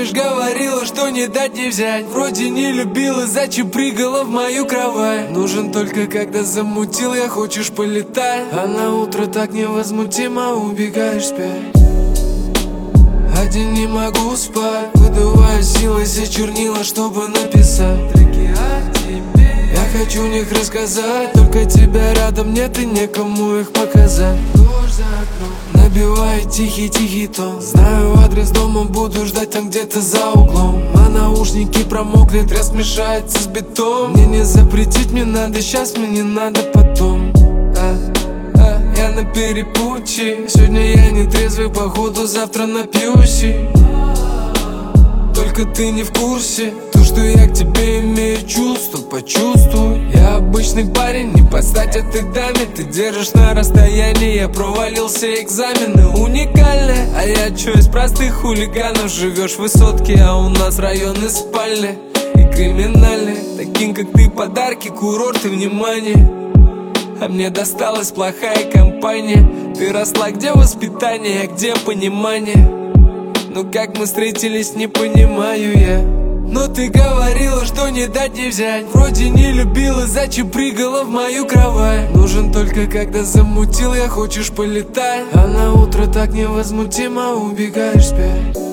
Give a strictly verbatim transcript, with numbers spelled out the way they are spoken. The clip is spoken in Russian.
лишь говорила, что не дать не взять. Вроде не любила, зачем прыгала в мою кровать. Нужен только когда замутил, я хочешь полетать. А на утро так невозмутимо убегаешь спать. Один не могу спать, выдуваю силой все чернила, чтобы написать треки о тебе. Я хочу в них рассказать, только тебя рядом нет и некому их показать. Дождь за окном набивает тихий-тихий тон. Знаю адрес дома, буду ждать там где-то за углом. А наушники промокли, треск мешается с бетоном. Мне не запретить, мне надо сейчас, мне не надо потом. а, а, Я на перепутье. Сегодня я не трезвый, походу завтра напьюсь. Только ты не в курсе, то, что я к тебе имею чувство, почувствуй. Я обычный парень, не подстать этой даме. Ты держишь на расстоянии, я провалился, экзамены уникальные. А я чё, из простых хулиганов? Живешь в высотке, а у нас районы спальные и криминальные. Таким, как ты, подарки, курорт и внимание. А мне досталась плохая компания. Ты росла, где воспитание, а где понимание? Ну как мы встретились, не понимаю я. Но ты говорила, что не дать не взять. Вроде не любила, зачем прыгала в мою кровать. Нужен только когда замутил, я хочешь полетать. А на утро так невозмутимо убегаешь спать.